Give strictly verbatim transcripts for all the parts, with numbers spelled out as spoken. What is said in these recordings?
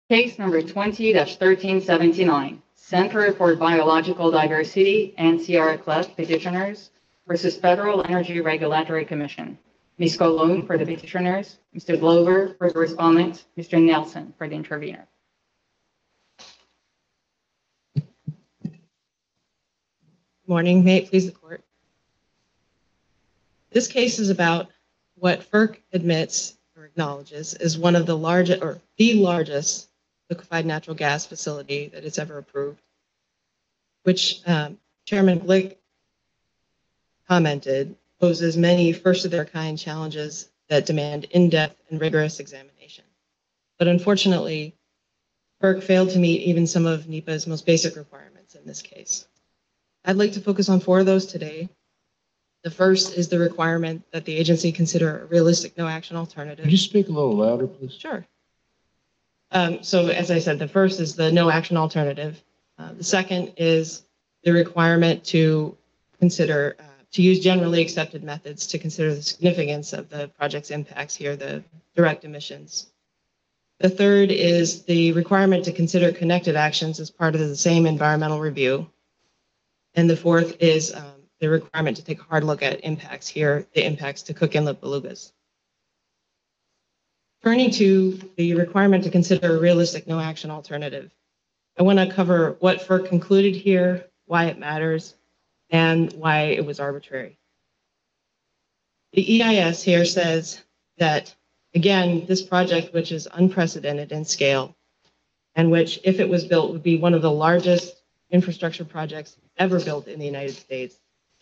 Case number twenty thirteen seventy-nine, Center for Biological Diversity and Sierra Club petitioners versus Federal Energy Regulatory Commission. Miz Colon for the petitioners, Mister Glover for the respondent, Mister Nelson for the intervener. Good morning. May it please the court. This case is about what FERC admits or acknowledges is one of the largest or the largest liquefied natural gas facility that it's ever approved, which um, Chairman Glick commented poses many first-of-their-kind challenges that demand in-depth and rigorous examination. But unfortunately, FERC failed to meet even some of NEPA's most basic requirements in this case. I'd like to focus on four of those today. The first is the requirement that the agency consider a realistic no-action alternative. Could you speak a little louder, please? Sure. Um, so as I said, the first is the no-action alternative. Uh, the second is the requirement to consider, uh, to use generally accepted methods to consider the significance of the project's impacts here, the direct emissions. The third is the requirement to consider connected actions as part of the same environmental review. And the fourth is um, the requirement to take a hard look at impacts here, the impacts to Cook Inlet belugas. Turning to the requirement to consider a realistic no-action alternative, I want to cover what FERC concluded here, why it matters, and why it was arbitrary. The E I S here says that, again, this project, which is unprecedented in scale, and which, if it was built, would be one of the largest infrastructure projects ever built in the United States.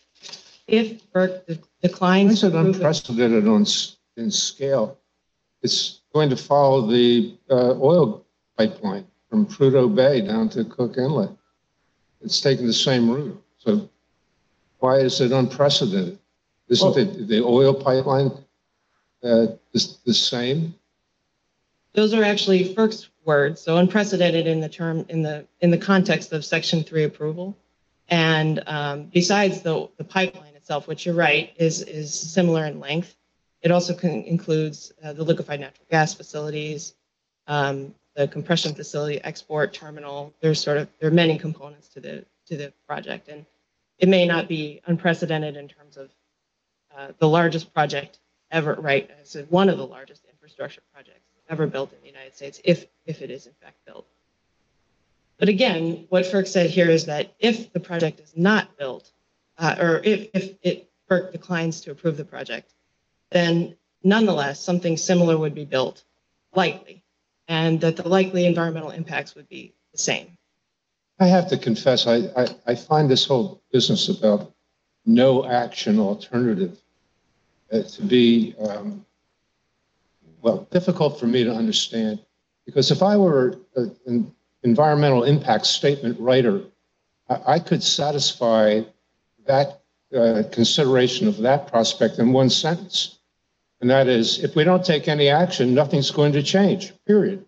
If FERC de declines I said unprecedented on in scale. It's going to follow the uh, oil pipeline from Prudhoe Bay down to Cook Inlet. It's taking the same route. So why is it unprecedented? Isn't well, the, the oil pipeline uh, the, the same? Those are actually FERC's words. So unprecedented in the term in the in the context of Section three approval. And um, besides the, the pipeline itself, which you're right, is, is similar in length, it also can, includes uh, the liquefied natural gas facilities, um, the compression facility, export terminal. There's sort of, there are many components to the, to the project. And it may not be unprecedented in terms of uh, the largest project ever, right? It's one of the largest infrastructure projects ever built in the United States, if, if it is in fact built. But again, what FERC said here is that if the project is not built, uh, or if, if it, FERC declines to approve the project, then nonetheless, something similar would be built, likely, and that the likely environmental impacts would be the same. I have to confess, I, I, I find this whole business about no action alternative uh, to be, um, well, difficult for me to understand. Because if I were a, an environmental impact statement writer, I, I could satisfy that uh, consideration of that prospect in one sentence. And that is, if we don't take any action, nothing's going to change, period.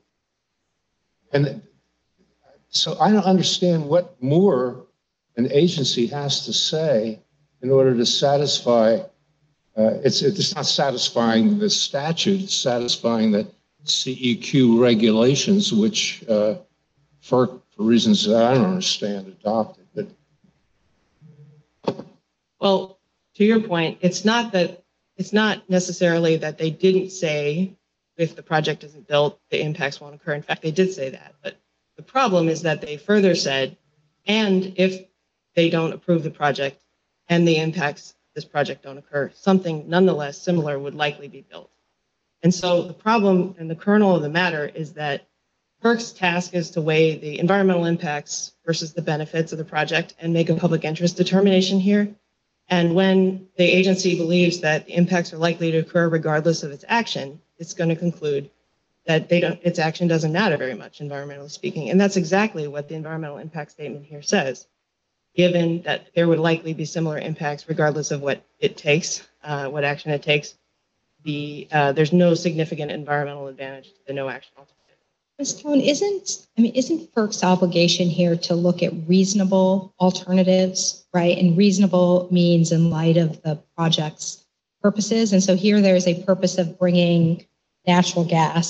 And so I don't understand what more an agency has to say in order to satisfy, uh, it's, it's not satisfying the statute, it's satisfying the C E Q regulations, which uh, FERC, for reasons that I don't understand, adopted. But well, to your point, it's not that it's not necessarily that they didn't say if the project isn't built, the impacts won't occur. In fact, they did say that. But the problem is that they further said, and if they don't approve the project and the impacts of this project don't occur, something nonetheless similar would likely be built. And so the problem and the kernel of the matter is that FERC's task is to weigh the environmental impacts versus the benefits of the project and make a public interest determination here. And when the agency believes that the impacts are likely to occur regardless of its action, it's going to conclude that they don't, its action doesn't matter very much, environmentally speaking. And that's exactly what the environmental impact statement here says. Given that there would likely be similar impacts regardless of what it takes, uh, what action it takes, the, uh, there's no significant environmental advantage to the no action alternative. Miz Stone, isn't, I mean, isn't FERC's obligation here to look at reasonable alternatives, right? And reasonable means in light of the project's purposes. And so here there's a purpose of bringing natural gas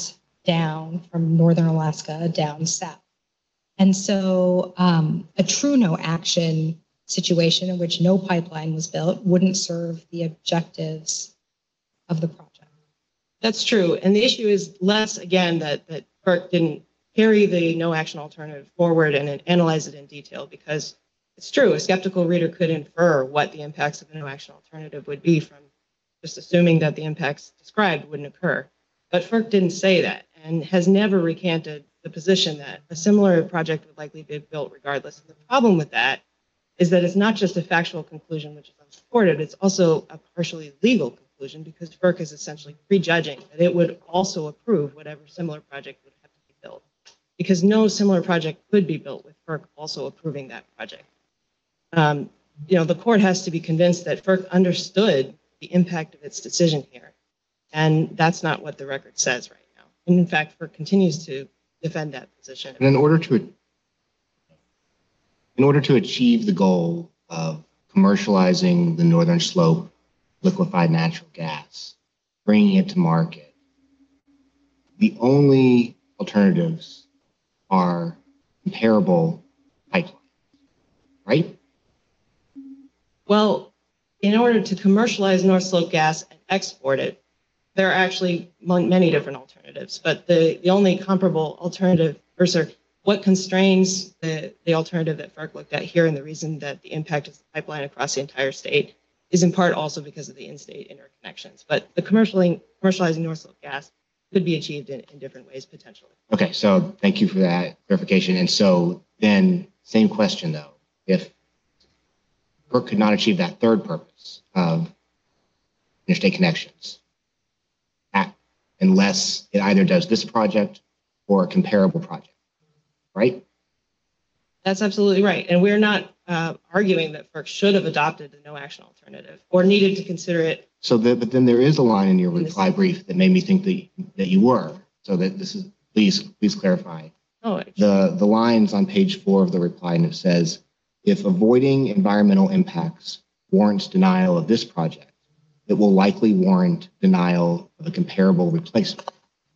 down from northern Alaska down south. And so um, a true no action situation in which no pipeline was built wouldn't serve the objectives of the project. That's true. And the issue is less, again, that, that FERC didn't carry the no action alternative forward and analyze it in detail, because it's true, a skeptical reader could infer what the impacts of a no action alternative would be from just assuming that the impacts described wouldn't occur. But FERC didn't say that and has never recanted the position that a similar project would likely be built regardless. And the problem with that is that it's not just a factual conclusion which is unsupported, it's also a partially legal conclusion, because FERC is essentially prejudging that it would also approve whatever similar project would have to be built, because no similar project could be built with FERC also approving that project. Um, you know, the court has to be convinced that FERC understood the impact of its decision here, and that's not what the record says right now. And in fact, FERC continues to defend that position. And in order to in order to achieve the goal of commercializing the Northern Slope liquefied natural gas, bringing it to market, the only alternatives are comparable pipelines, right? Well, in order to commercialize North Slope gas and export it, there are actually many different alternatives, but the, the only comparable alternative, or sorry, what constrains the, the alternative that FERC looked at here, and the reason that the impact is the pipeline across the entire state, is in part also because of the in-state interconnections. But the commercializing, commercializing North Slope gas could be achieved in, in different ways potentially. Okay, so thank you for that clarification. And so then, same question though, if FERC could not achieve that third purpose of interstate connections, at, unless it either does this project or a comparable project, right? That's absolutely right. And we're not uh, arguing that FERC should have adopted the no action alternative or needed to consider it. So that, but then there is a line in your In this- reply brief that made me think that, that you were. So that this is, please, please clarify. Oh, The, the lines on page four of the reply, and it says, if avoiding environmental impacts warrants denial of this project, it will likely warrant denial of a comparable replacement.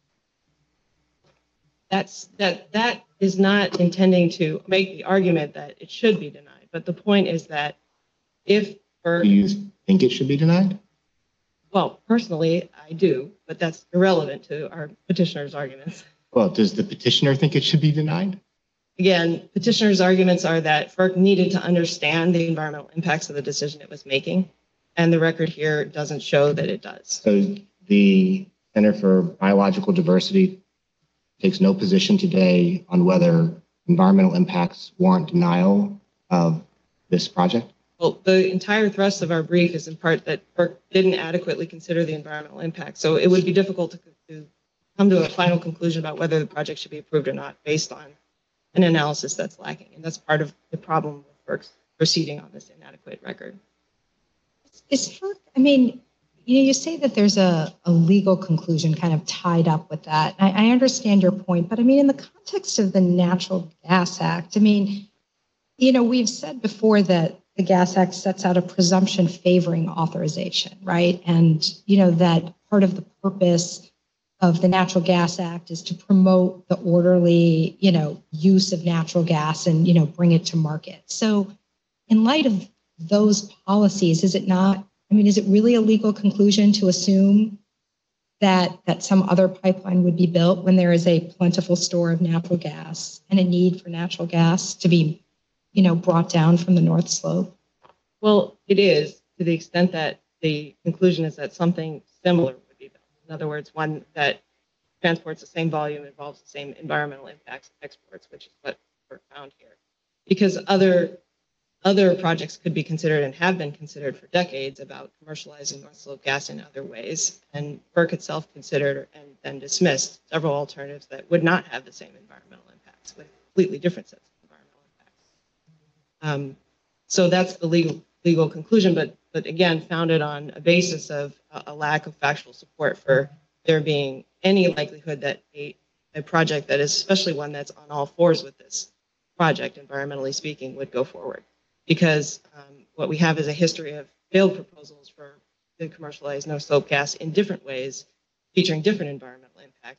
that's that that is not intending to make the argument that it should be denied. But the point is that if Do FERC, you think it should be denied? well, personally, I do, but that's irrelevant to our petitioner's arguments. Well, does the petitioner think it should be denied? Again, petitioner's arguments are that FERC needed to understand the environmental impacts of the decision it was making, and the record here doesn't show that it does. So the Center for Biological Diversity takes no position today on whether environmental impacts warrant denial of this project? Well, the entire thrust of our brief is in part that FERC didn't adequately consider the environmental impact. So it would be difficult to, to come to a final conclusion about whether the project should be approved or not based on an analysis that's lacking. And that's part of the problem with FERC's proceeding on this inadequate record. Is FERC, I mean, you know, you say that there's a, a legal conclusion kind of tied up with that. I, I understand your point, but I mean, in the context of the Natural Gas Act, I mean, you know, we've said before that the Gas Act sets out a presumption favoring authorization, right? And, you know, that part of the purpose of the Natural Gas Act is to promote the orderly, you know, use of natural gas and, you know, bring it to market. So in light of those policies, is it not, I mean, is it really a legal conclusion to assume that that some other pipeline would be built when there is a plentiful store of natural gas and a need for natural gas to be, you know, brought down from the North Slope? Well, it is, to the extent that the conclusion is that something similar would be built. In other words, one that transports the same volume, involves the same environmental impacts of exports, which is what we're found here. Because other other projects could be considered and have been considered for decades about commercializing North Slope gas in other ways. And FERC itself considered and then dismissed several alternatives that would not have the same environmental impacts, with completely different sets of environmental impacts. Um, so that's the legal legal conclusion, but but again, founded on a basis of a, a lack of factual support for there being any likelihood that a, a project that is, especially one that's on all fours with this project, environmentally speaking, would go forward. Because um, what we have is a history of failed proposals for to commercialize no slope gas in different ways, featuring different environmental impacts.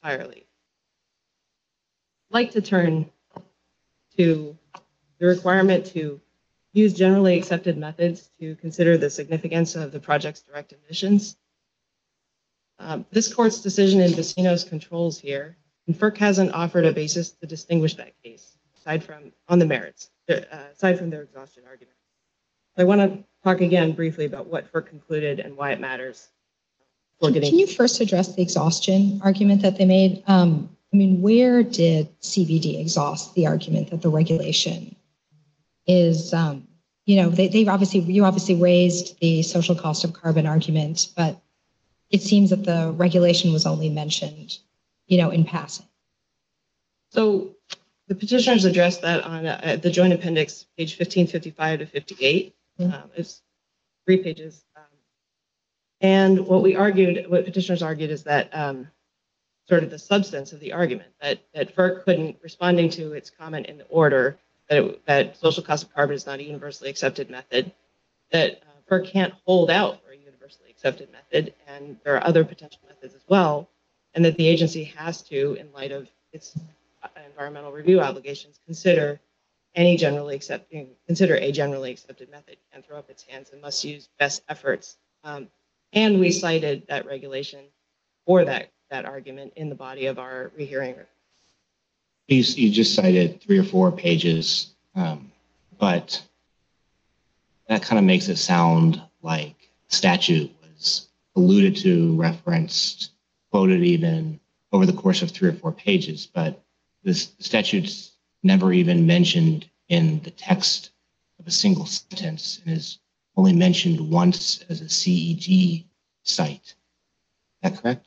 entirely. I'd like to turn to the requirement to use generally accepted methods to consider the significance of the project's direct emissions. Um, this court's decision in Vecinos controls here, and FERC hasn't offered a basis to distinguish that case, aside from on the merits, uh, aside from their exhaustion argument. I want to talk again briefly about what FERC concluded and why it matters. Can, Getting- can you first address the exhaustion argument that they made? Um, I mean, where did C B D exhaust the argument that the regulation is, um, you know, they, they've obviously, you obviously raised the social cost of carbon argument, but it seems that the regulation was only mentioned, you know, in passing. So the petitioners addressed that on uh, the joint appendix, page fifteen fifty-five to fifty-eight. Mm-hmm. Um, it's three pages. Um, and what we argued, what petitioners argued is that um, sort of the substance of the argument, that, that FERC couldn't, responding to its comment in the order that, it, that social cost of carbon is not a universally accepted method, that uh, FERC can't hold out for a universally accepted method, and there are other potential methods as well, and that the agency has to, in light of its environmental review obligations, consider any generally accepting, consider a generally accepted method, and throw up its hands and must use best efforts. Um, and we cited that regulation for that, that argument in the body of our rehearing. You, you just cited three or four pages, um, but that kind of makes it sound like statute was alluded to, referenced, quoted even over the course of three or four pages, but this statute's never even mentioned in the text of a single sentence and is only mentioned once as a C E G site. Is that correct?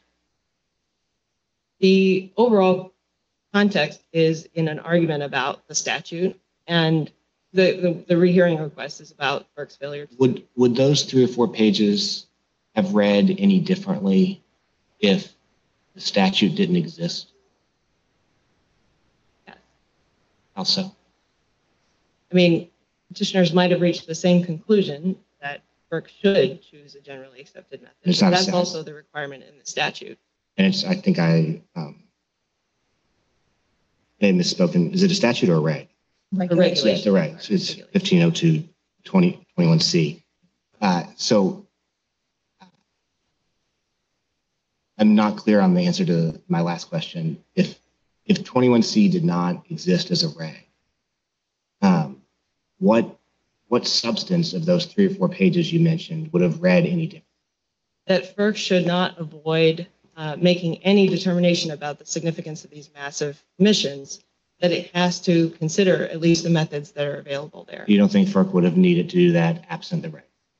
The overall context is in an argument about the statute, and the, the, the rehearing request is about FERC's failure to. Would, would those three or four pages have read any differently if the statute didn't exist? Yes. How so? I mean, petitioners might have reached the same conclusion that FERC should choose a generally accepted method. It's but not a that's statute. also the requirement in the statute. And it's, I think I um, may have misspoken. Is it a statute or a reg? Regulation. So it's a reg. So it's fifteen oh two twenty twenty-one C. Uh, so I'm not clear on the answer to my last question. If if twenty-one C did not exist as a reg, um, what what substance of those three or four pages you mentioned would have read any different? That FERC should not avoid uh, making any determination about the significance of these massive emissions, that it has to consider at least the methods that are available there. You don't think FERC would have needed to do that absent the reg?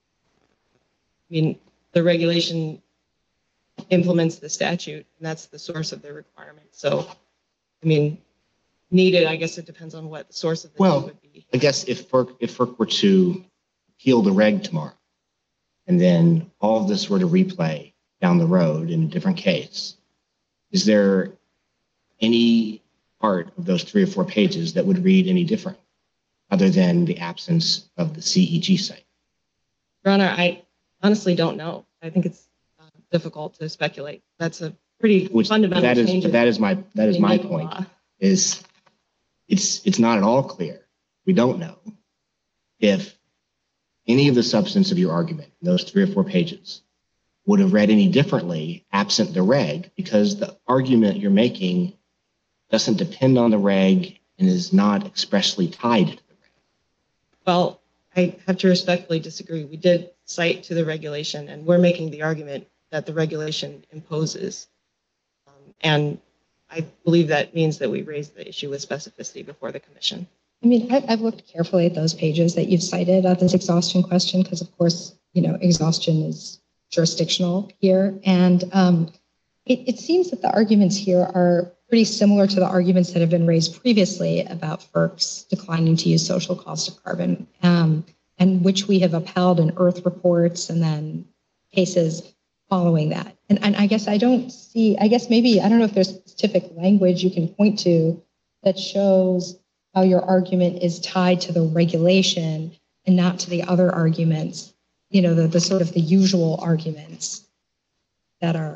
I mean, the regulation implements the statute, and that's the source of the requirement. So, I mean, needed, I guess it depends on what the source of the Well, need would be. I guess if FERC, if FERC were to appeal the reg tomorrow, and then all of this were to replay down the road in a different case, is there any part of those three or four pages that would read any different other than the absence of the C E G site? Your Honor, I honestly don't know. I think it's uh, difficult to speculate. That's a pretty Which fundamental that is, change. that is my that is in my legal point. law. Is it's it's not at all clear. We don't know if any of the substance of your argument, those three or four pages, would have read any differently absent the reg, because the argument you're making doesn't depend on the reg and is not expressly tied to the reg. Well, I have to respectfully disagree. We did cite to the regulation, and we're making the argument that the regulation imposes. Um, and I believe that means that we raised the issue with specificity before the commission. I mean, I, I've looked carefully at those pages that you've cited at this exhaustion question, because of course, you know, exhaustion is jurisdictional here. And um, it, it seems that the arguments here are pretty similar to the arguments that have been raised previously about FERC's declining to use social cost of carbon, um, and which we have upheld in Earth reports and then cases following that. And, and I guess I don't see, I guess maybe, I don't know if there's specific language you can point to that shows how your argument is tied to the regulation and not to the other arguments, you know, the, the sort of the usual arguments that are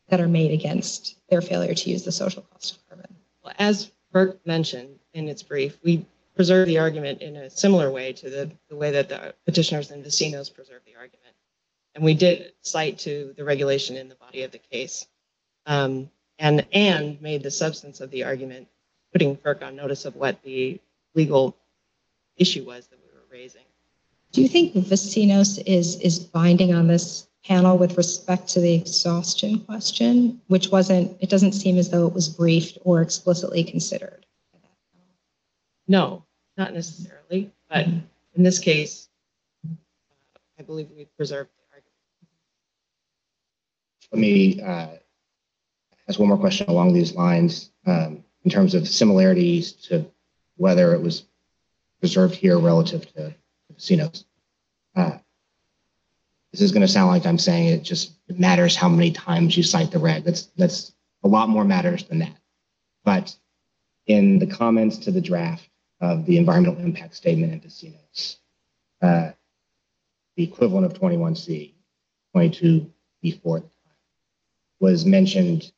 that are made against their failure to use the social cost of carbon. Well, as FERC mentioned in its brief, we preserve the argument in a similar way to the, the way that the petitioners and vecinos preserve the argument. And we did cite to the regulation in the body of the case, um, and, and made the substance of the argument, putting FERC on notice of what the legal issue was that we were raising. Do you think Vecinos is, is binding on this panel with respect to the exhaustion question, which wasn't, it doesn't seem as though it was briefed or explicitly considered? No, not necessarily, but in this case, I believe we preserved the argument. Let me uh, ask one more question along these lines um, in terms of similarities to whether it was preserved here relative to casinos. Uh, this is going to sound like I'm saying it just it matters how many times you cite the reg. That's that's a lot more matters than that. But in the comments to the draft of the environmental impact statement in casinos, uh, the equivalent of twenty-one C, twenty-two B four was mentioned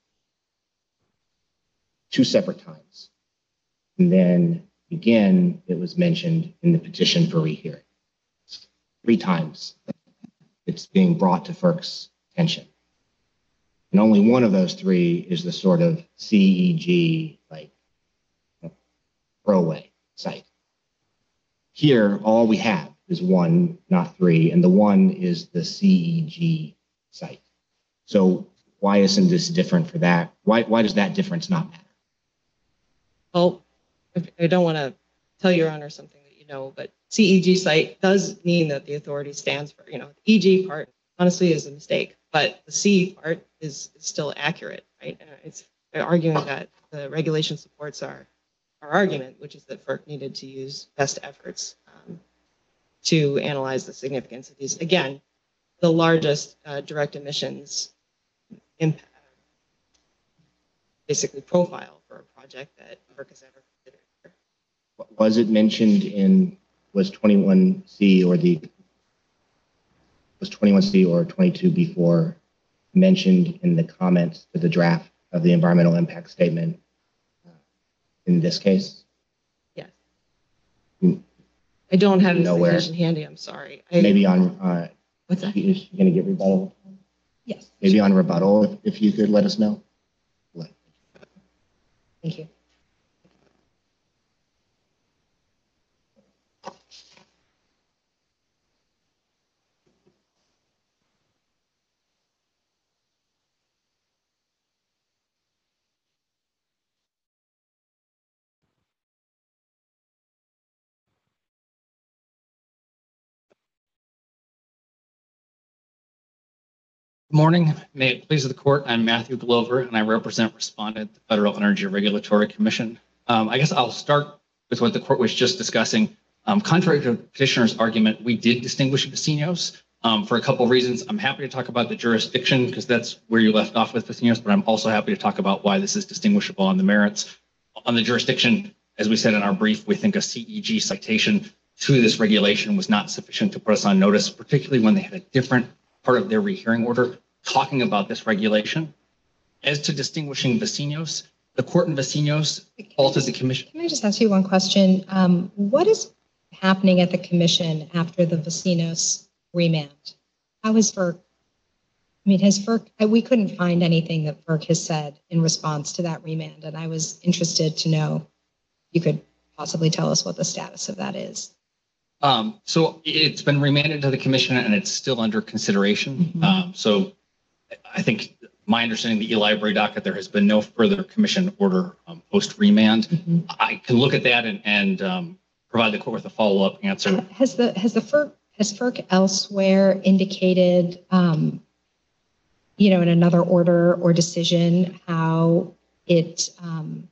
two separate times. And then again, it was mentioned in the petition for rehearing. Three times it's being brought to FERC's attention. And only one of those three is the sort of C E G, like, throwaway site. Here, all we have is one, not three, and the one is the C E G site. So why isn't this different for that? Why, why does that difference not matter? Well, I don't want to tell Your Honor something that you know, but C E G site does mean that the authority stands for, you know, the E G part honestly is a mistake, but the C part is, is still accurate, right? Uh, it's arguing that the regulation supports our, our argument, which is that FERC needed to use best efforts um, to analyze the significance of these. Again, the largest uh, direct emissions impact, basically profile for a project that FERC has ever considered. Was it mentioned in, was twenty-one C or the, was twenty-one C or twenty-two B four mentioned in the comments to the draft of the environmental impact statement uh, in this case? Yes. I don't have the Nowhere. citation handy, I'm sorry. I, Maybe on, uh, What's that? you're going to get rebuttal? Yes. Maybe on rebuttal, if, if you could let us know. Thank you. Good morning. May it please the court, I'm Matthew Glover, and I represent respondent, the Federal Energy Regulatory Commission. Um, I guess I'll start with what the court was just discussing. Um, contrary to the petitioner's argument, we did distinguish vecinos um, for a couple of reasons. I'm happy to talk about the jurisdiction because that's where you left off with vecinos, but I'm also happy to talk about why this is distinguishable on the merits. On the jurisdiction, as we said in our brief, we think a C E G citation to this regulation was not sufficient to put us on notice, particularly when they had a different part of their rehearing order talking about this regulation. As to distinguishing vecinos, the court in vecinos faulted the commission. Can I just ask you one question? Um, what is happening at the commission after the vecinos remand? How is FERC, I mean, has FERC, we couldn't find anything that FERC has said in response to that remand, and I was interested to know, you could possibly tell us what the status of that is. Um, so it's been remanded to the commission and it's still under consideration. Mm-hmm. Um, so I think my understanding, the e-library docket, there has been no further commission order um, post-remand. Mm-hmm. I can look at that and, and um, provide the court with a follow-up answer. Has the has the FERC has FERC elsewhere indicated, um, you know, in another order or decision, how it um,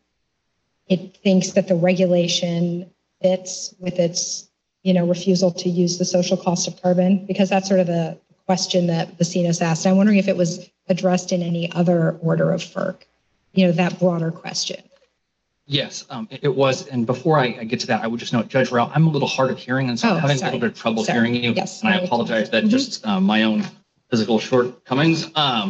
it thinks that the regulation fits with its, you know, refusal to use the social cost of carbon? Because that's sort of the question that Vecinos asked. I'm wondering if it was addressed in any other order of FERC, you know, that broader question. Yes, um, it, it was. And before I, I get to that, I would just note, Judge Rao, I'm a little hard of hearing, and so Oh, I'm having sorry. a little bit of trouble Sorry. hearing you. Yes. And I apologize that Mhm. just uh, my own physical shortcomings. Um,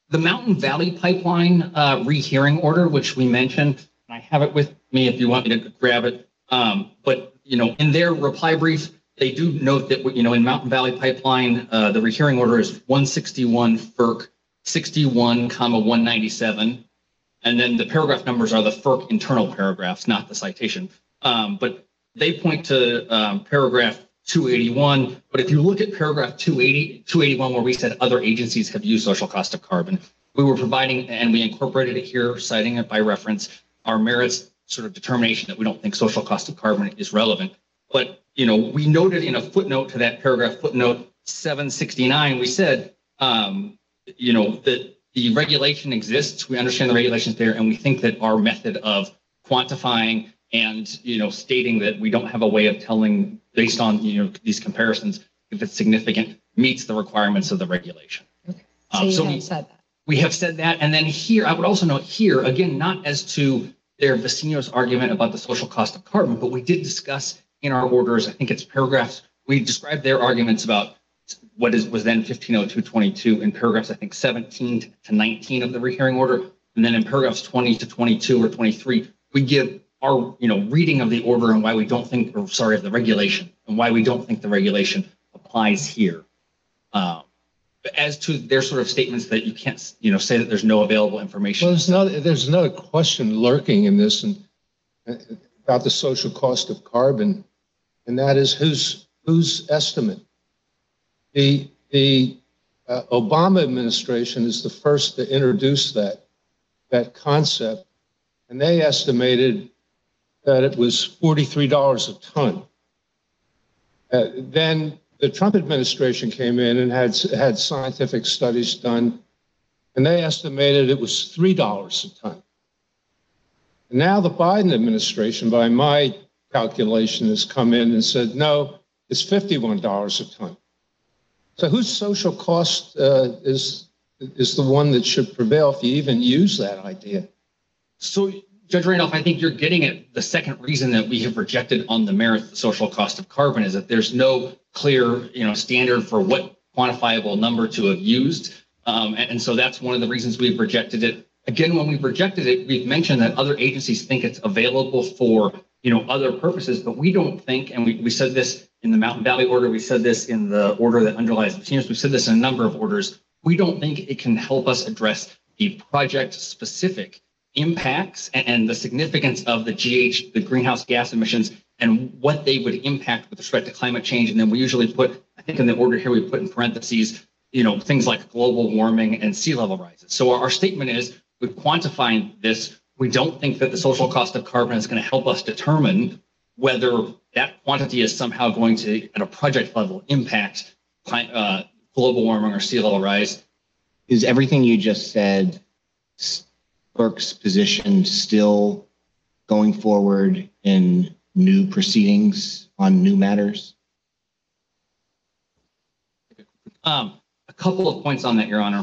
the Mountain Valley Pipeline uh, rehearing order, which we mentioned, and I have it with me if you want me to grab it. Um, but, you know, in their reply brief, they do note that, you know, in Mountain Valley Pipeline, uh, the rehearing order is one sixty-one F E R C sixty-one, one ninety-seven. And then the paragraph numbers are the F E R C internal paragraphs, not the citation. Um, but they point to um, paragraph two eighty-one. But if you look at paragraph two eighty, two eighty-one, where we said other agencies have used social cost of carbon, we were providing, and we incorporated it here, citing it by reference, our merits sort of determination that we don't think social cost of carbon is relevant. But, you know, we noted in a footnote to that paragraph, footnote seven sixty-nine, we said, um, you know, that the regulation exists. We understand the regulations there, and we think that our method of quantifying and, you know, stating that we don't have a way of telling based on, you know, these comparisons, if it's significant, meets the requirements of the regulation. Okay. So Um, you so have we, said that. we have said that. And then here, I would also note here, again, not as to their Vecinos argument about the social cost of carbon, but we did discuss in our orders, I think it's paragraphs, we described their arguments about what is was then fifteen oh two twenty-two in paragraphs, I think seventeen to nineteen of the rehearing order. And then in paragraphs twenty to twenty-two or twenty-three, we give our, you know, reading of the order and why we don't think, or sorry, of the regulation, and why we don't think the regulation applies here. Um, but as to their sort of statements that you can't, you know, say that there's no available information. Well, there's another, there's another question lurking in this and uh, about the social cost of carbon, and that is whose whose estimate. The the uh, Obama administration is the first to introduce that that concept, and they estimated that it was forty-three dollars a ton. Uh, then the Trump administration came in and had had scientific studies done, and they estimated it was three dollars a ton. And now the Biden administration, by my calculation, has come in and said, no, it's fifty-one dollars a ton. So whose social cost uh, is is the one that should prevail if you even use that idea? So, Judge Randolph, I think you're getting at the second reason that we have rejected on the merit the social cost of carbon is that there's no clear, you know, standard for what quantifiable number to have used. Um, and, and so that's one of the reasons we've rejected it. Again, when we've rejected it, we've mentioned that other agencies think it's available for, you know, other purposes, but we don't think, and we, we said this in the Mountain Valley order, we said this in the order that underlies the seniors, we said this in a number of orders, we don't think it can help us address the project-specific impacts and, and the significance of the G H, the greenhouse gas emissions, and what they would impact with respect to climate change. And then we usually put, I think in the order here, we put in parentheses, you know, things like global warming and sea level rises. So our, our statement is, with quantifying this, we don't think that the social cost of carbon is going to help us determine whether that quantity is somehow going to, at a project level, impact uh, global warming or sea level rise. Is everything you just said, S P E R C's position still going forward in new proceedings on new matters? Um, a couple of points on that, Your Honor.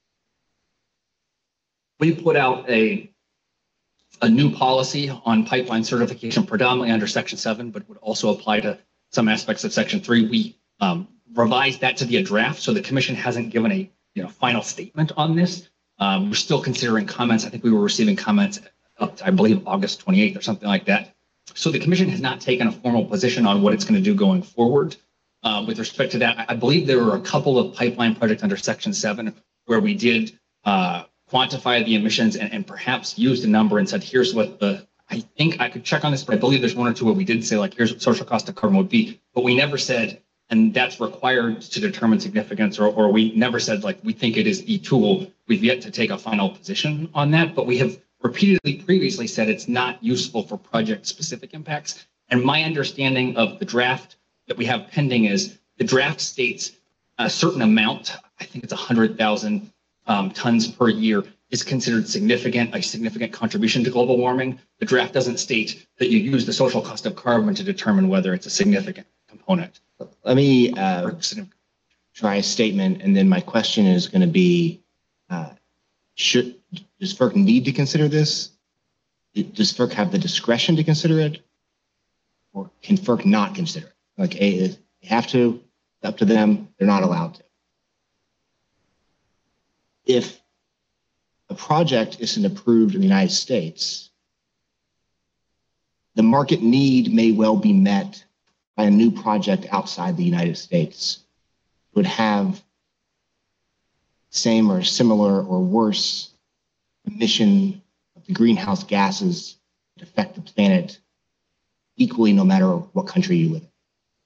We put out a a new policy on pipeline certification predominantly under Section seven, but would also apply to some aspects of Section three. We um, revised that to be a draft, so the Commission hasn't given a you know final statement on this. Um, we're still considering comments. I think we were receiving comments up to, I believe, August twenty-eighth or something like that. So the Commission has not taken a formal position on what it's going to do going forward. Uh, with respect to that, I believe there were a couple of pipeline projects under Section seven where we did uh, quantify the emissions and, and perhaps used a number and said, here's what the, I think I could check on this, but I believe there's one or two where we did say, like, here's what social cost of carbon would be, but we never said, and that's required to determine significance, or, or we never said, like, we think it is the tool. We've yet to take a final position on that, but we have repeatedly previously said it's not useful for project-specific impacts. And my understanding of the draft that we have pending is the draft states a certain amount, I think it's one hundred thousand um, tons per year, is considered significant, a significant contribution to global warming. The draft doesn't state that you use the social cost of carbon to determine whether it's a significant component. Let me uh, try a statement, and then my question is going to be, uh, should, does F E R C need to consider this? Does F E R C have the discretion to consider it? Or can F E R C not consider it? Like, a, they have to, it's up to them, they're not allowed to. If a project isn't approved in the United States, the market need may well be met by a new project outside the United States. It would have same or similar or worse emission of the greenhouse gases that affect the planet equally no matter what country you live in.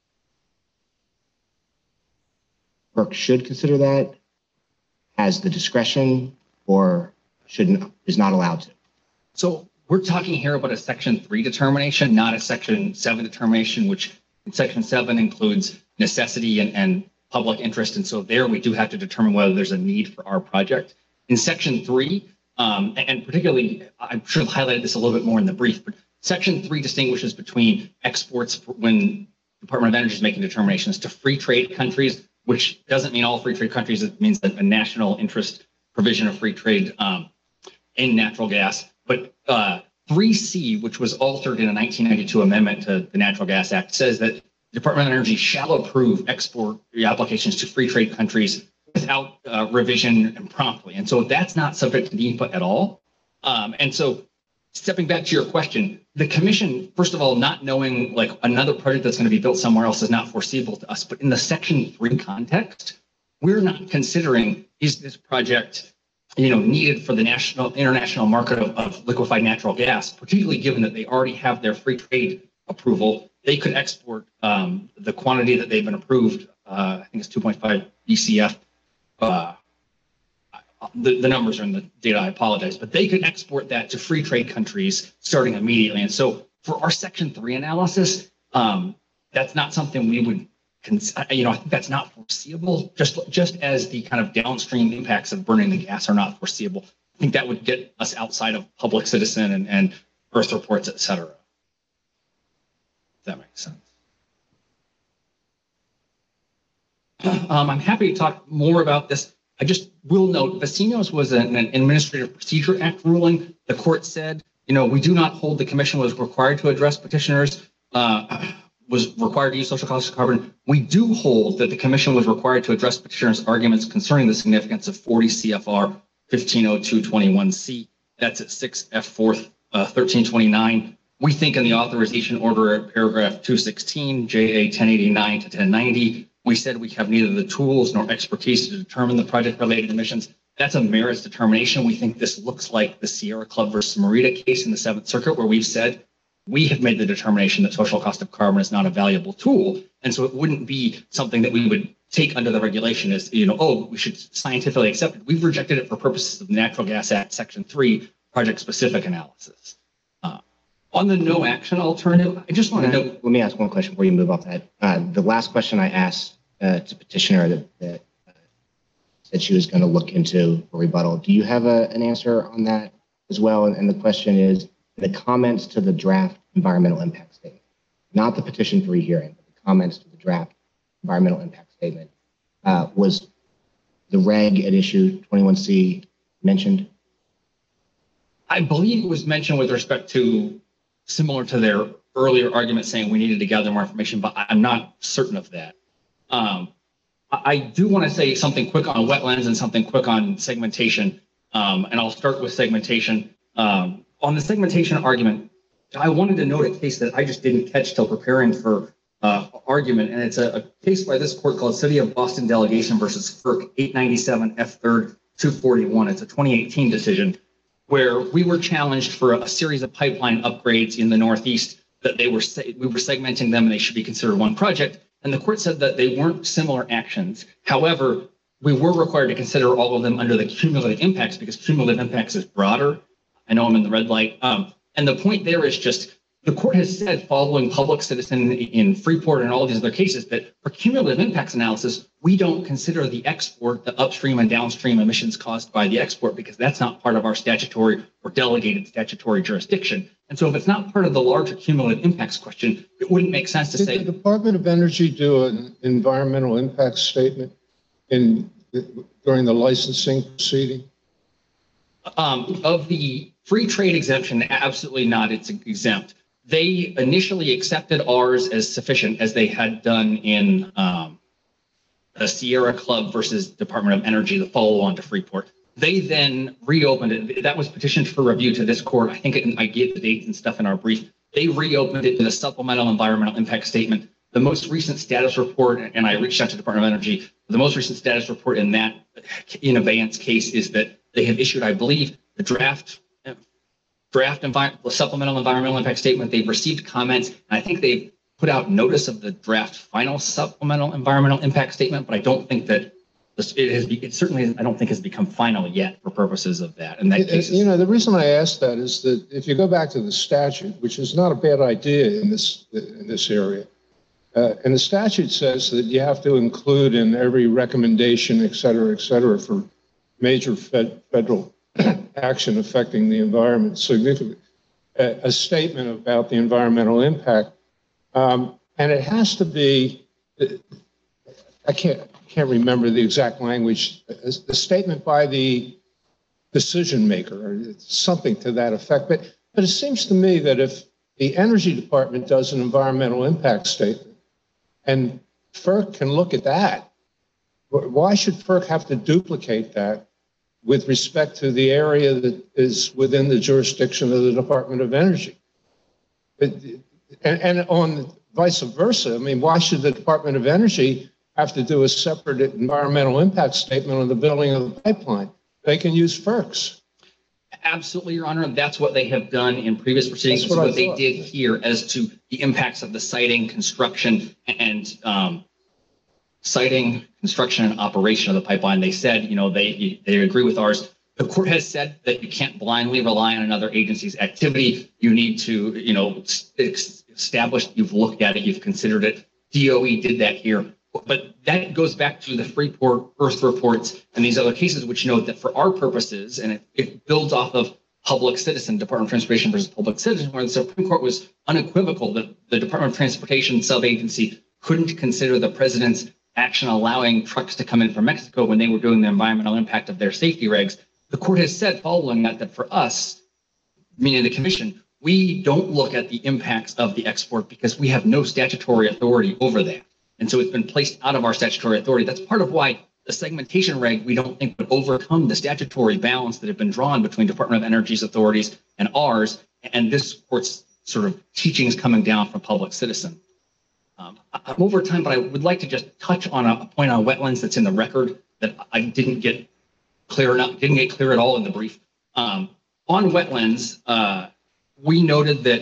FERC should consider that, has the discretion, or shouldn't, is not allowed to. So we're talking here about a section three determination, not a section seven determination, which in section seven includes necessity and, and public interest. And so there we do have to determine whether there's a need for our project. In section three, um, and particularly, I should have highlighted this a little bit more in the brief, but section three distinguishes between exports when Department of Energy is making determinations to free trade countries, which doesn't mean all free trade countries. It means that a national interest provision of free trade um, in natural gas. But uh, three C, which was altered in a nineteen ninety-two amendment to the Natural Gas Act, says that the Department of Energy shall approve export applications to free trade countries without uh, revision and promptly. And so that's not subject to NEPA at all. Um, and so stepping back to your question, the commission, first of all, not knowing like another project that's going to be built somewhere else is not foreseeable to us. But in the section three context, we're not considering, is this project, you know, needed for the national, international market of, of liquefied natural gas, particularly given that they already have their free trade approval. They could export um, the quantity that they've been approved. Uh, I think it's two point five B C F. Uh, The, the numbers are in the data, I apologize, but they could export that to free trade countries starting immediately. And so for our section three analysis, um, that's not something we would, cons- you know, I think that's not foreseeable, just, just as the kind of downstream impacts of burning the gas are not foreseeable. I think that would get us outside of public citizen and, and Earth reports, et cetera. If that makes sense. Um, I'm happy to talk more about this. I just will note, Vecinos was an, an Administrative Procedure Act ruling. The court said, you know, we do not hold the commission was required to address petitioners, uh, was required to use social cost of carbon. We do hold that the commission was required to address petitioners' arguments concerning the significance of forty C F R fifteen oh two twenty-one C. That's at six F fourth uh, thirteen twenty-nine. We think in the authorization order at paragraph two sixteen, J A ten eighty-nine to ten ninety, we said we have neither the tools nor expertise to determine the project-related emissions. That's a merits determination. We think this looks like the Sierra Club versus Merida case in the Seventh Circuit, where we've said we have made the determination that social cost of carbon is not a valuable tool. And so it wouldn't be something that we would take under the regulation as, you know, oh, we should scientifically accept it. We've rejected it for purposes of the Natural Gas Act, Section three, project-specific analysis. Uh, on the no action alternative, I just want to note. Let me ask one question before you move off that. Uh, the last question I asked uh, to petitioner that, that uh, said she was going to look into a rebuttal. Do you have a, an answer on that as well? And, and the question is, the comments to the draft environmental impact statement, not the petition for rehearing, but the comments to the draft environmental impact statement, uh, was the reg at issue twenty-one C mentioned? I believe it was mentioned with respect to similar to their earlier argument saying we needed to gather more information, but I'm not certain of that. Um, I, I do want to say something quick on wetlands and something quick on segmentation. Um, and I'll start with segmentation. Um, on the segmentation argument, I wanted to note a case that I just didn't catch till preparing for uh, argument. And it's a, a case by this court called City of Boston Delegation versus FERC eight ninety-seven F third two forty-one. It's a twenty eighteen decision where we were challenged for a series of pipeline upgrades in the Northeast that they were, we were segmenting them and they should be considered one project. And the court said that they weren't similar actions. However, we were required to consider all of them under the cumulative impacts because cumulative impacts is broader. I know I'm in the red light. Um, and the point there is just the court has said, following public citizen in Freeport and all these other cases, that for cumulative impacts analysis, we don't consider the export, the upstream and downstream emissions caused by the export, because that's not part of our statutory or delegated statutory jurisdiction. And so if it's not part of the larger cumulative impacts question, it wouldn't make sense to Did say. the Department of Energy do an environmental impact statement in during the licensing proceeding? Um, of the free trade exemption, absolutely not. It's exempt. They initially accepted ours as sufficient, as they had done in um, the Sierra Club versus Department of Energy, the follow-on to Freeport. They then reopened it. That was petitioned for review to this court. I think it, I gave the dates and stuff in our brief. They reopened it to the supplemental environmental impact statement. The most recent status report, and I reached out to the Department of Energy, the most recent status report in that in abeyance case is that they have issued, I believe, the draft draft envi- supplemental environmental impact statement. They've received comments, and I think they've put out notice of the draft final supplemental environmental impact statement, but I don't think that this, it has, be, it certainly, I don't think has become final yet for purposes of that. And that case is, you know, the reason I ask that is that if you go back to the statute, which is not a bad idea in this, in this area, uh, and the statute says that you have to include in every recommendation, et cetera, et cetera, for major fed, federal action affecting the environment significantly, a, a statement about the environmental impact. Um, and it has to be, I can't, can't remember the exact language, a, a statement by the decision maker or something to that effect. But, but it seems to me that if the Energy Department does an environmental impact statement and FERC can look at that, why should FERC have to duplicate that with respect to the area that is within the jurisdiction of the Department of Energy? It, and, and on vice versa, I mean, why should the Department of Energy have to do a separate environmental impact statement on the building of the pipeline? They can use FERC's. Absolutely, Your Honor. That's what they have done in previous proceedings. That's what, what they did here as to the impacts of the siting, construction, and um, siting, construction, and operation of the pipeline. They said, you know, they they agree with ours. The court has said that you can't blindly rely on another agency's activity. You need to, you know, establish you've looked at it, you've considered it. D O E did that here. But that goes back to the Freeport Earth reports and these other cases, which note that for our purposes, and it, it builds off of public citizen, Department of Transportation versus public citizen, where the Supreme Court was unequivocal that the Department of Transportation sub-agency couldn't consider the president's action allowing trucks to come in from Mexico when they were doing the environmental impact of their safety regs. The court has said following that, that for us, meaning the commission, we don't look at the impacts of the export because we have no statutory authority over that. And so it's been placed out of our statutory authority. That's part of why the segmentation reg, we don't think would overcome the statutory balance that have been drawn between Department of Energy's authorities and ours, and this court's sort of teachings coming down from public citizen. Um, I'm over time, but I would like to just touch on a point on wetlands that's in the record that I didn't get clear enough, didn't get clear at all in the brief. Um, on wetlands, uh, we noted that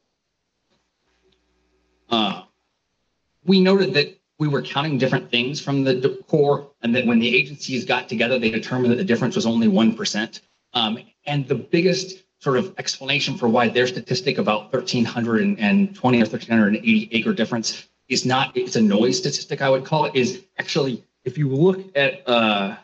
uh, we noted that we were counting different things from the Corps, and that when the agencies got together, they determined that the difference was only one percent. Um, and the biggest sort of explanation for why their statistic about one thousand three hundred twenty or one thousand three hundred eighty acre difference is not, it's a noise statistic, I would call it, is actually, if you look at, uh,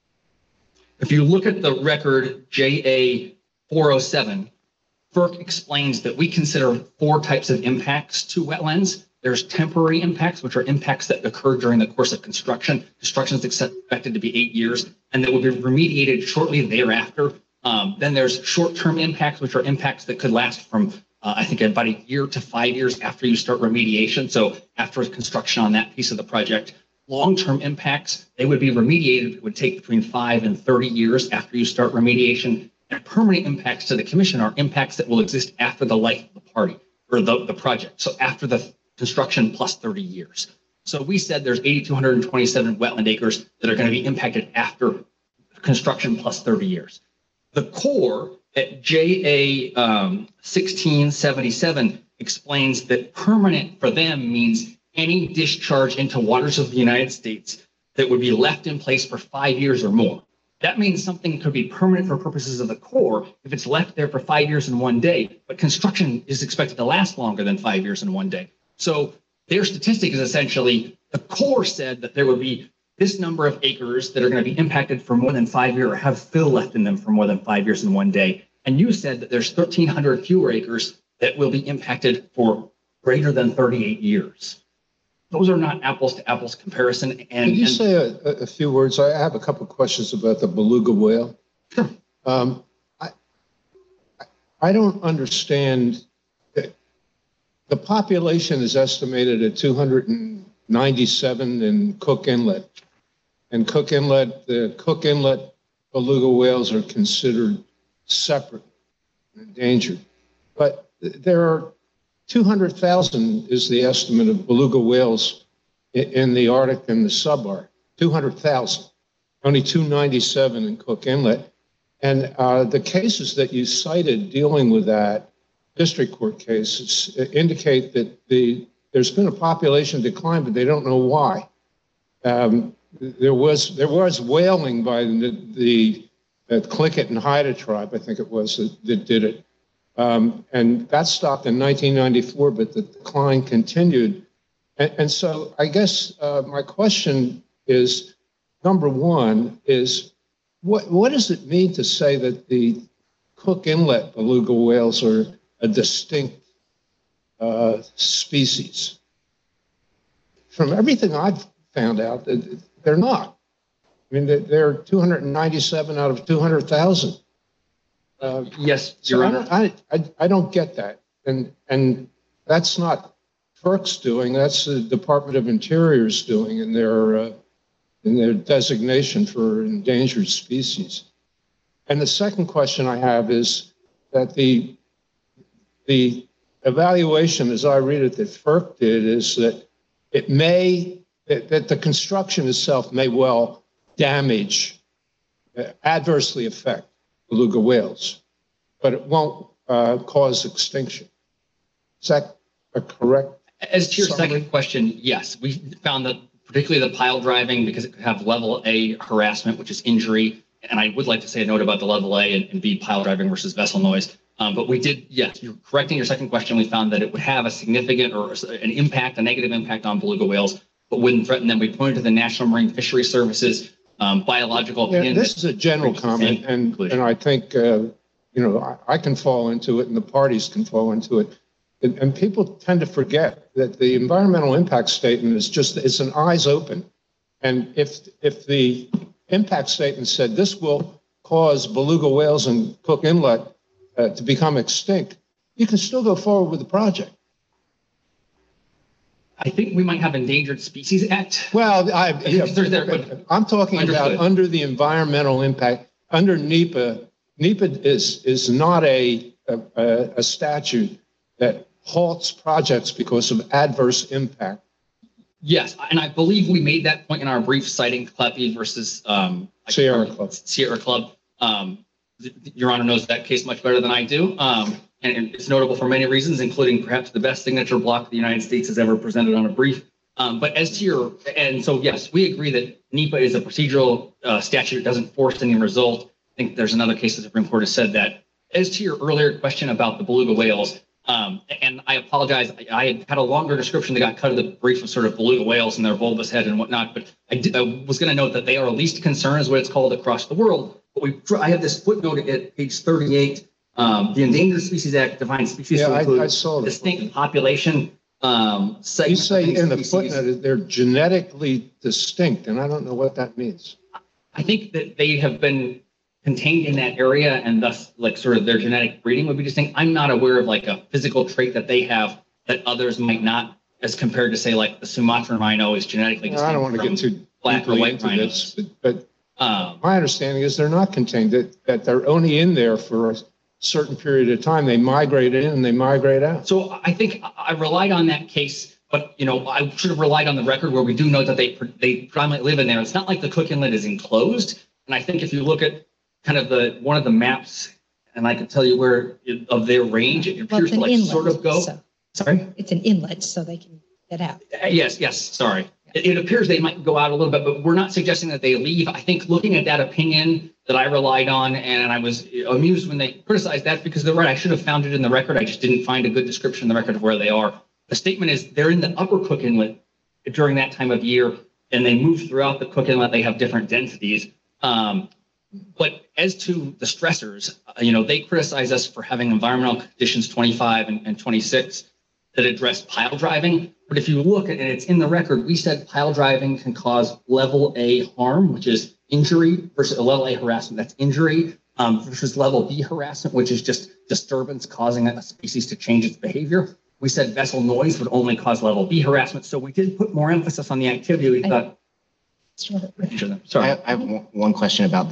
if you look at the record J A four oh seven, FERC explains that we consider four types of impacts to wetlands. There's temporary impacts, which are impacts that occur during the course of construction. Construction is expected to be eight years, and that will be remediated shortly thereafter. Um, then there's short-term impacts, which are impacts that could last from, uh, I think, about a year to five years after you start remediation. So after construction on that piece of the project. Long-term impacts, they would be remediated. It would take between five and thirty years after you start remediation. And permanent impacts to the commission are impacts that will exist after the life of the party or the, the project. So after the construction plus thirty years. So we said there's eight thousand two hundred twenty-seven wetland acres that are going to be impacted after construction plus thirty years. The Corps at J A um, sixteen seventy-seven explains that permanent for them means any discharge into waters of the United States that would be left in place for five years or more. That means something could be permanent for purposes of the Corps if it's left there for five years and one day, but construction is expected to last longer than five years and one day. So their statistic is essentially, the Corps said that there would be this number of acres that are going to be impacted for more than five years or have fill left in them for more than five years and one day. And you said that there's thirteen hundred fewer acres that will be impacted for greater than thirty-eight years. Those are not apples to apples comparison. And Could you and, say a, a few words? I have a couple of questions about the beluga whale. Sure. Um, I, I don't understand. That the population is estimated at two hundred ninety-seven in Cook Inlet. And Cook Inlet, the Cook Inlet beluga whales are considered separate and endangered. But there are two hundred thousand is the estimate of beluga whales in the Arctic and the subarctic, two hundred thousand, only two ninety-seven in Cook Inlet. And uh, the cases that you cited dealing with that, district court cases, indicate that the there's been a population decline, but they don't know why. Um, there was there was whaling by the, the uh, Clickett and Haida tribe, I think it was, that, that did it. Um, and that stopped in nineteen ninety-four, but the decline continued. And, and so I guess uh, my question is, number one, is what, what does it mean to say that the Cook Inlet beluga whales are a distinct uh, species? From everything I've found out, they're not. I mean, they're two hundred ninety-seven out of two hundred thousand. Uh, Yes, so Your I Honor. don't, I, I, I don't get that. And, and that's not FERC's doing, that's the Department of Interior's doing in their, uh, in their designation for endangered species. And the second question I have is that the, the evaluation, as I read it, that FERC did, is that it may, that, that the construction itself may well damage, uh, adversely affect beluga whales, but it won't uh, cause extinction. Is that a correct? As to your summary? second question, yes, we found that particularly the pile driving, because it could have level A harassment, which is injury. And I would like to say a note about the level A and, and B pile driving versus vessel noise. Um, but we did, yes, you're correcting your second question. We found that it would have a significant or an impact, a negative impact on beluga whales, but wouldn't threaten them. We pointed to the National Marine Fishery Services um, biological Yeah, opinion. this is a general comment, and, and I think, uh, you know, I, I can fall into it and the parties can fall into it. And, and people tend to forget that the environmental impact statement is just, it's an eyes open. And if, if the impact statement said this will cause beluga whales in Cook Inlet uh, to become extinct, you can still go forward with the project. I think we might have Endangered Species Act. Well, I, yeah, There's there, but- I'm talking about Understood. under the environmental impact, under NEPA. NEPA is, is not a, a, a statute that halts projects because of adverse impact. Yes, and I believe we made that point in our brief citing CLEPI versus um, Sierra Club. Sierra Club. Um, th- Your Honor knows that case much better than I do. Um, and, and it's notable for many reasons, including perhaps the best signature block the United States has ever presented on a brief. Um, but as to your, and so yes, we agree that NEPA is a procedural uh, statute. It doesn't force any result. I think there's another case the Supreme Court has said that. As to your earlier question about the beluga whales, Um, and I apologize, I, I had had a longer description that got cut of the brief of sort of beluga whales and their bulbous head and whatnot, but I, did, I was going to note that they are least concern is what it's called across the world. But we, I have this footnote at page thirty-eight. Um, the Endangered Species Act defines species Yeah, to I- include I saw the distinct population um, You segments. say of in the species. footnote that they're genetically distinct, and I don't know what that means. I think that they have been contained in that area, and thus like sort of their genetic breeding would be distinct. I'm not aware of like a physical trait that they have that others might not, as compared to say like the Sumatran rhino is genetically distinct I don't want to from get too black or deeply white into rhinos. this, but, but Um, my understanding is they're not contained, that, that they're only in there for a certain period of time. They migrate in and they migrate out. so I think I relied on that case, but you know I should have relied on the record where we do know that they they primarily live in there. It's not like the Cook Inlet is enclosed, and I think if you look at kind of the one of the maps, and I can tell you where it, of their range, it Well, appears it's to an like inlet, sort of go. so Sorry. it's an inlet, so they can get out. Uh, Yes, yes, sorry. It, it appears they might go out a little bit, but we're not suggesting that they leave. I think looking at that opinion that I relied on, and I was amused when they criticized that because they're right. I should have found it in the record. I just didn't find a good description in the record of where they are. The statement is they're in the upper Cook Inlet during that time of year, and they move throughout the Cook Inlet. They have different densities. Um, but as to the stressors, uh, you know, they criticize us for having environmental conditions twenty-five and, and twenty-six that address pile driving. But if you look at it, it's in the record, we said pile driving can cause level A harm, which is injury, versus a level A harassment, that's injury, um, versus level B harassment, which is just disturbance causing a species to change its behavior. We said vessel noise would only cause level B harassment. So we did put more emphasis on the activity. We I- thought, Sure. I sorry. have, I have one- one question about the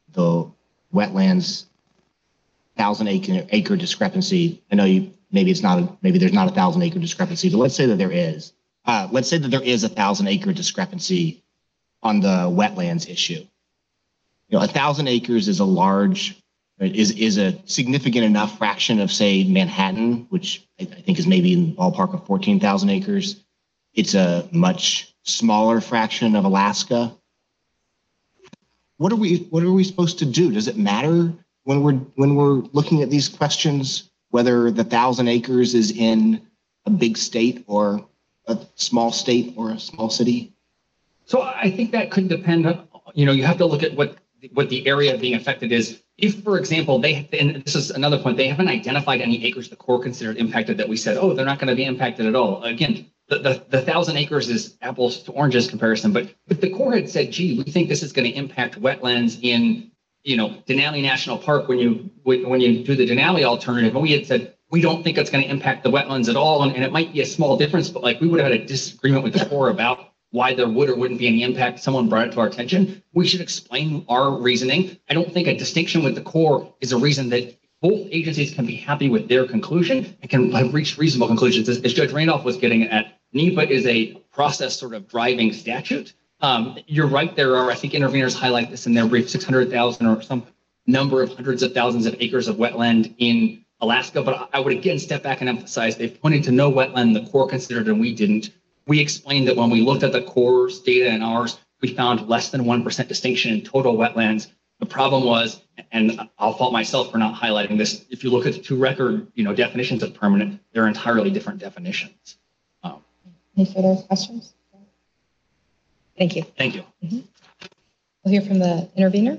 the wetlands thousand acre acre discrepancy. I know you maybe it's not a, maybe there's not a thousand acre discrepancy, but let's say that there is. Uh, let's say that there is a thousand acre discrepancy on the wetlands issue. You know, a thousand acres is a large, is is a significant enough fraction of, say, Manhattan, which I, I think is maybe in the ballpark of fourteen thousand acres. It's a much smaller fraction of Alaska. What are we What are we supposed to do? Does it matter when we're when we're looking at these questions whether the thousand acres is in a big state or a small state or a small city? So I think that could depend on, you know, you have to look at what what the area being affected is. If, for example, they, and this is another point, they haven't identified any acres the Corps considered impacted that we said, oh, they're not going to be impacted at all. Again, the, the, the thousand acres is apples to oranges comparison, but if the Corps had said, gee, we think this is going to impact wetlands in, you know, Denali National Park when you when you do the Denali alternative, and we had said, we don't think it's going to impact the wetlands at all, and, and it might be a small difference, but like we would have had a disagreement with the Corps about why there would or wouldn't be any impact. Someone brought it to our attention. We should explain our reasoning. I don't think a distinction with the Corps is a reason that both agencies can be happy with their conclusion and can have reached reasonable conclusions. As, as Judge Randolph was getting at, NEPA is a process sort of driving statute. Um, you're right, there are, I think interveners highlight this in their brief, six hundred thousand or some number of hundreds of thousands of acres of wetland in Alaska. But I would again step back and emphasize they've pointed to no wetland the Corps considered and we didn't. We explained that when we looked at the Corps' data and ours, we found less than one percent distinction in total wetlands. The problem was, and I'll fault myself for not highlighting this, if you look at the two record, you know, definitions of permanent, they're entirely different definitions. Um, Any further questions? Thank you. thank you. Mm-hmm. We'll hear from the intervener.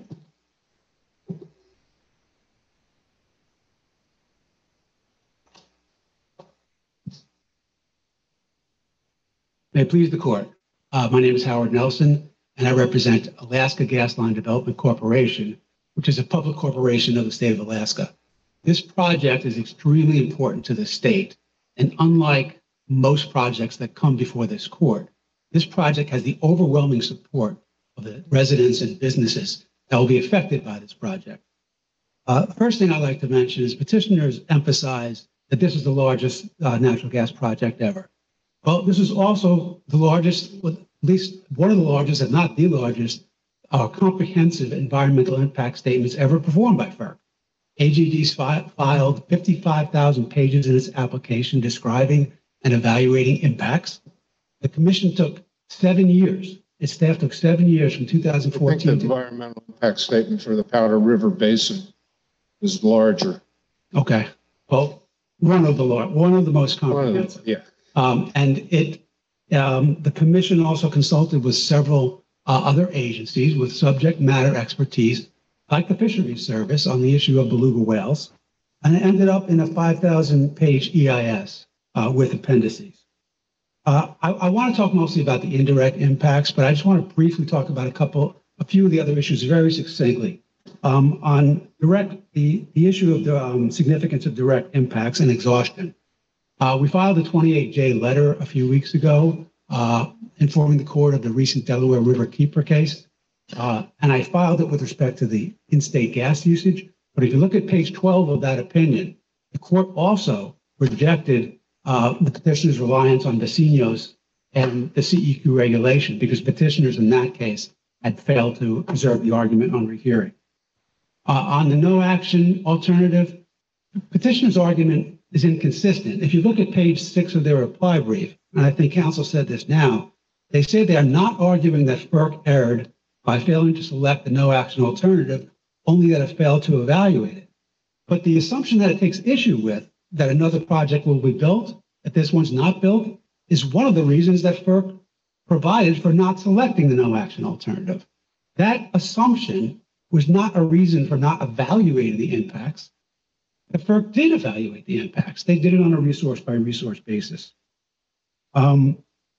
May it please the court. Uh, my name is Howard Nelson, and I represent Alaska Gas Line Development Corporation, which is a public corporation of the state of Alaska. This project is extremely important to the state, and unlike most projects that come before this court, this project has the overwhelming support of the residents and businesses that will be affected by this project. Uh, the first thing I'd like to mention is petitioners emphasize that this is the largest uh, natural gas project ever. Well, this is also the largest, at least one of the largest, if not the largest, uh, comprehensive environmental impact statements ever performed by FERC. A G D's fi filed fifty-five thousand pages in its application describing and evaluating impacts. The commission took seven years. Its staff took seven years from two thousand fourteen. I think the environmental impact statement for the Powder River Basin is larger. Okay. Well, one of the one of the most comprehensive. Yeah. Um, and it, um, the commission also consulted with several uh, other agencies with subject matter expertise, like the Fisheries Service, on the issue of beluga whales, and it ended up in a five thousand page E I S uh, with appendices. Uh, I, I want to talk mostly about the indirect impacts, but I just want to briefly talk about a couple, a few of the other issues very succinctly. Um, on direct, the, the issue of the um, significance of direct impacts and exhaustion. Uh, we filed a twenty-eight J letter a few weeks ago uh, informing the court of the recent Delaware River Keeper case. Uh, and I filed it with respect to the in-state gas usage. But if you look at page twelve of that opinion, the court also rejected uh, the petitioner's reliance on vecinos and the C E Q regulation because petitioners in that case had failed to preserve the argument on rehearing. Uh, on the no action alternative, petitioner's argument is inconsistent. If you look at page six of their reply brief, and I think counsel said this now, they say they are not arguing that FERC erred by failing to select the no action alternative, only that it failed to evaluate it. But the assumption that it takes issue with that another project will be built, that this one's not built, is one of the reasons that FERC provided for not selecting the no action alternative. That assumption was not a reason for not evaluating the impacts. The FERC did evaluate the impacts. They did it on a resource by resource basis. Um,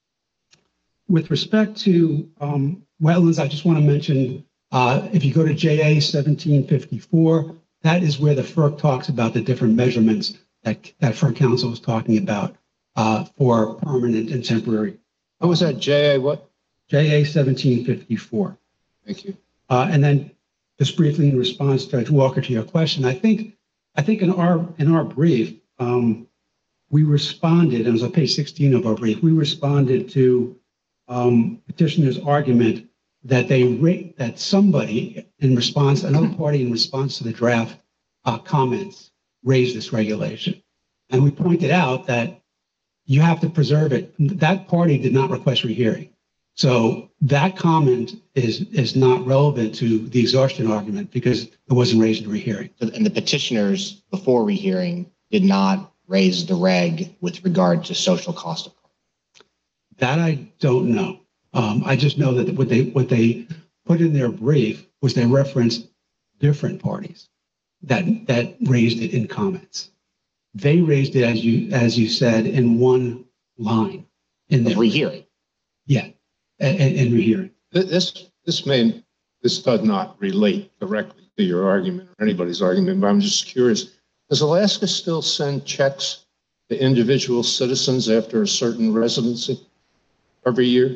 with respect to um, wetlands, I just want to mention, uh, if you go to J A seventeen fifty-four, that is where the FERC talks about the different measurements that, that FERC council was talking about uh, for permanent and temporary. What was that, J A what? J A seventeen fifty-four. Thank you. Uh, and then just briefly in response, Judge Walker, to your question, I think, I think in our in our brief, um, we responded, and it was on page sixteen of our brief, we responded to um, petitioner's argument that they ra- that somebody in response, another party in response to the draft uh, comments raised this regulation, and we pointed out that you have to preserve it. That party did not request rehearing. So that comment is, is not relevant to the exhaustion argument because it wasn't raised in rehearing. And the petitioners before rehearing did not raise the reg with regard to social cost of carbon. That I don't know. Um, I just know that what they what they put in their brief was they referenced different parties that that raised it in comments. They raised it, as you as you said, in one line in The their rehearing. Yeah, and, and rehearing. Th- This, this may, this does not relate directly to your argument or anybody's argument, but I'm just curious. Does Alaska still send checks to individual citizens after a certain residency every year?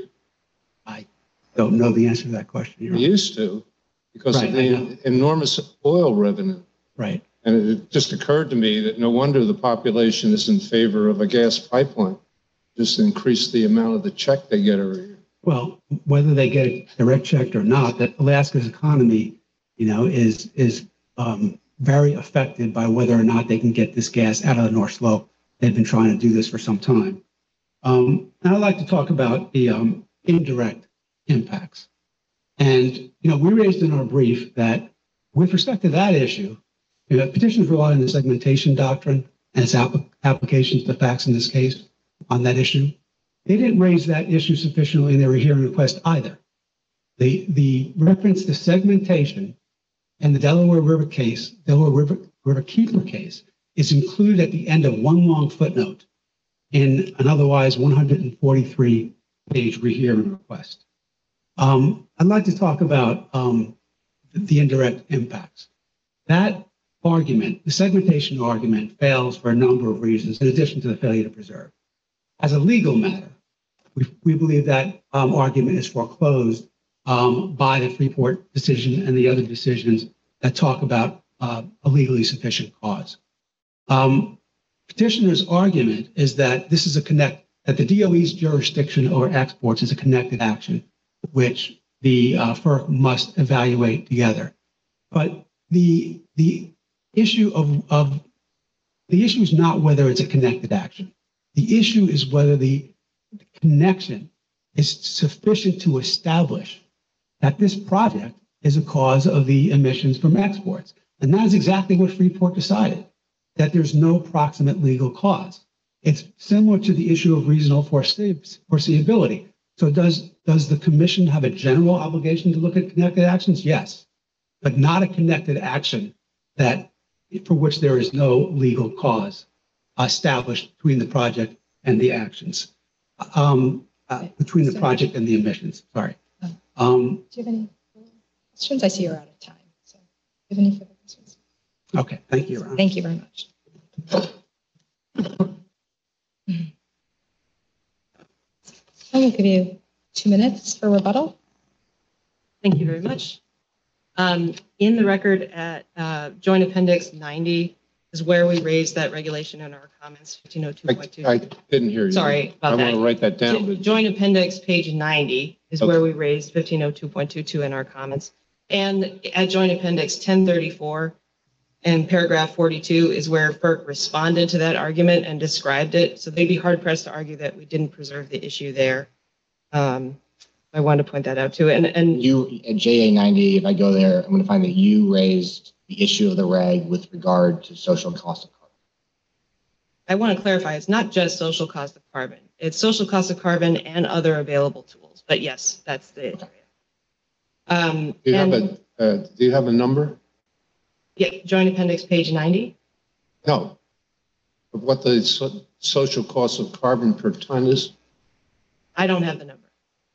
I don't know the answer to that question. Your We Honor. used to, because Right, of I know. the enormous oil revenue. Right. And it just occurred to me that no wonder the population is in favor of a gas pipeline. Just increase the amount of the check they get every year. Well, whether they get it direct checked or not, that Alaska's economy, you know, is is um, very affected by whether or not they can get this gas out of the North Slope. They've been trying to do this for some time. Um, and I'd like to talk about the um, indirect impacts. And, you know, we raised in our brief that with respect to that issue, you know, petitioners rely on the segmentation doctrine and its app- application to the facts in this case on that issue. They didn't raise that issue sufficiently in their hearing request either. The, the reference to segmentation and the Delaware River case, Delaware River, River Keeper case, is included at the end of one long footnote in an otherwise one hundred forty-three page rehearing request. Um, I'd like to talk about um, the indirect impacts. That argument, the segmentation argument, fails for a number of reasons, in addition to the failure to preserve. As a legal matter, we, we believe that um, argument is foreclosed um, by the Freeport decision and the other decisions that talk about uh, a legally sufficient cause. Um, petitioner's argument is that this is a connect, that the D O E's jurisdiction over exports is a connected action, which the uh, F E R C must evaluate together. But the the issue of, of the issue is not whether it's a connected action. The issue is whether the connection is sufficient to establish that this project is a cause of the emissions from exports. And that is exactly what Freeport decided, that there's no proximate legal cause. It's similar to the issue of reasonable foresee- foreseeability. So does, does the commission have a general obligation to look at connected actions? Yes, but not a connected action that for which there is no legal cause established between the project and the actions, um, uh, between the project and the emissions. Sorry. Um, Do you have any questions? I see you're out of time. So, do you have any further questions? okay, thank you, Your Honor. Thank you very much. I will give you two minutes for rebuttal. Thank you very much. Um, in the record at uh, Joint Appendix ninety is where we raised that regulation in our comments, fifteen oh two point two. I, I didn't hear you. Sorry about I that. want to write that down. Jo- Joint Appendix page ninety is Okay. where we raised fifteen oh two point two two in our comments. And at Joint Appendix ten thirty-four and paragraph forty-two is where F E R C responded to that argument and described it. So they'd be hard pressed to argue that we didn't preserve the issue there. Um, I wanted to point that out too. And, and You, at J A ninety, if I go there, I'm going to find that you raised the issue of the reg with regard to social cost of carbon. I want to clarify, it's not just social cost of carbon. It's social cost of carbon and other available tools. But yes, that's the area. Um, Do you have and- a, uh, do you have a number? Yeah, Joint Appendix page ninety. No. Of what the so- social cost of carbon per ton is? I don't have the number.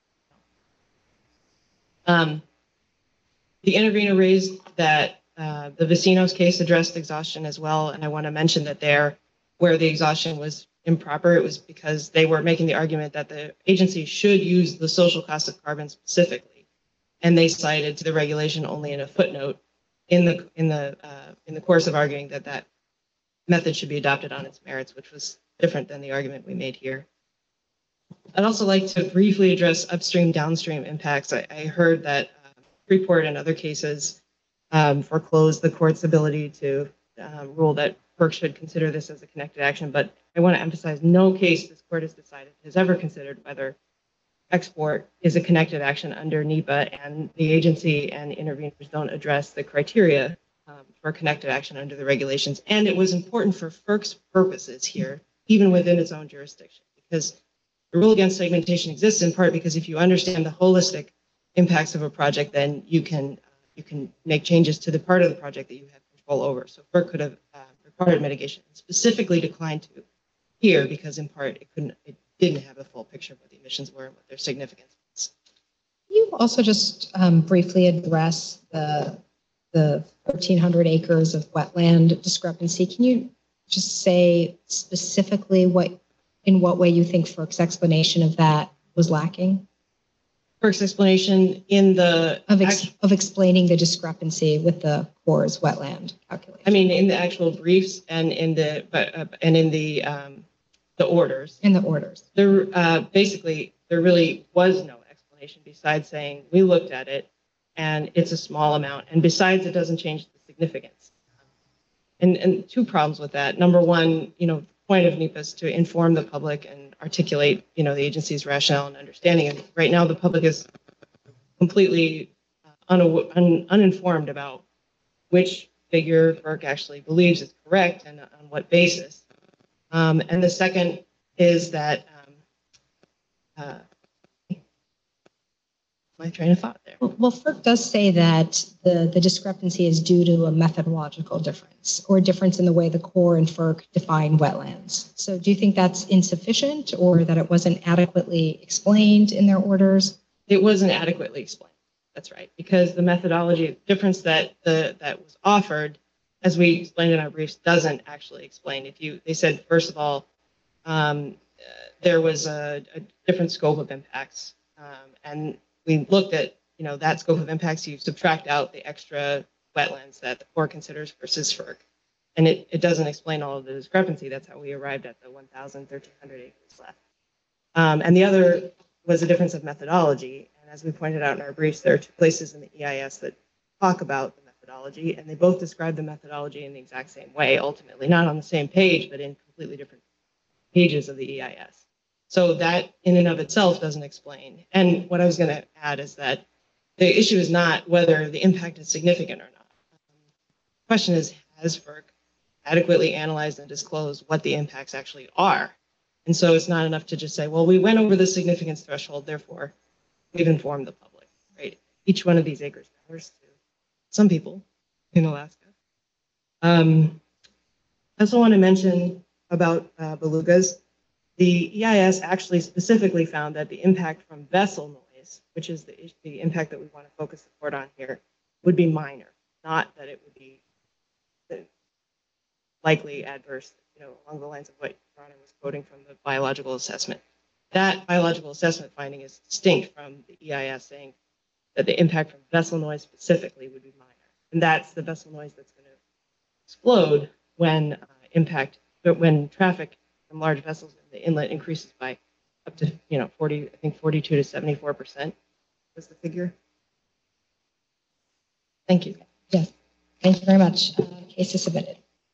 Um, the intervener raised that uh, the Vecinos case addressed exhaustion as well, and I want to mention that there, where the exhaustion was improper, it was because they were making the argument that the agency should use the social cost of carbon specifically. and they cited to the regulation only in a footnote in the in the uh, in the course of arguing that that method should be adopted on its merits, which was different than the argument we made here. I'd also like to briefly address upstream downstream impacts. I, I heard that uh, Freeport and other cases um, foreclosed the court's ability to uh, rule that FERC should consider this as a connected action, but I want to emphasize no case this court has decided has ever considered whether export is a connected action under NEPA, and the agency and interveners don't address the criteria um, for connected action under the regulations. And it was important for FERC's purposes here, even within its own jurisdiction, because the rule against segmentation exists in part because if you understand the holistic impacts of a project, then you can uh, you can make changes to the part of the project that you have control over. So FERC could have uh, required mitigation, specifically declined to here because in part it couldn't, it didn't have a full picture of what the emissions were and what their significance was. Can you also just um, briefly address the the thirteen hundred acres of wetland discrepancy? Can you just say specifically what, in what way you think FERC's explanation of that was lacking? FERC's explanation in the Of, ex of explaining the discrepancy with the Corps' wetland calculation. I mean, in the actual briefs and in the but uh, and in the um, the orders. In the orders. There uh, basically there really was no explanation besides saying we looked at it and it's a small amount, and besides it doesn't change the significance. And and two problems with that. Number one, you know, the point of NEPA is to inform the public and articulate, you know, the agency's rationale and understanding. And right now the public is completely uh, un un uninformed about which figure FERC actually believes is correct and on what basis. Um, and the second is that, um, uh, my train of thought there. Well, well, FERC does say that the, the discrepancy is due to a methodological difference or a difference in the way the Corps and FERC define wetlands. So do you think that's insufficient or that it wasn't adequately explained in their orders? It wasn't adequately explained. That's right, because the methodology difference that the that was offered, as we explained in our briefs, doesn't actually explain. If you, they said first of all, um, uh, there was a, a different scope of impacts, um, and we looked at, you know, that scope of impacts. You subtract out the extra wetlands that the Corps considers versus FERC, and it, it doesn't explain all of the discrepancy. That's how we arrived at the one thousand thirteen hundred acres left. Um, and the other was a difference of methodology. And as we pointed out in our briefs, there are two places in the E I S that talk about the methodology, and they both describe the methodology in the exact same way, ultimately, not on the same page, but in completely different pages of the E I S. So that in and of itself doesn't explain. And what I was going to add is that the issue is not whether the impact is significant or not. The question is, has FERC adequately analyzed and disclosed what the impacts actually are? And so it's not enough to just say, well, we went over the significance threshold, therefore we've informed the public, right? Each one of these acres matters to some people in Alaska. Um, I also want to mention about uh, belugas. The E I S actually specifically found that the impact from vessel noise, which is the, the impact that we want to focus the court on here, would be minor, not that it would be likely adverse, you know, along the lines of what Ron was quoting from the biological assessment. That biological assessment finding is distinct from the E I S saying that the impact from vessel noise specifically would be minor. And that's the vessel noise that's going to explode when uh, impact, but when traffic from large vessels in the inlet increases by up to, you know, forty, I think forty-two to seventy-four percent was the figure. Thank you. Yes, thank you very much. Uh, case is submitted.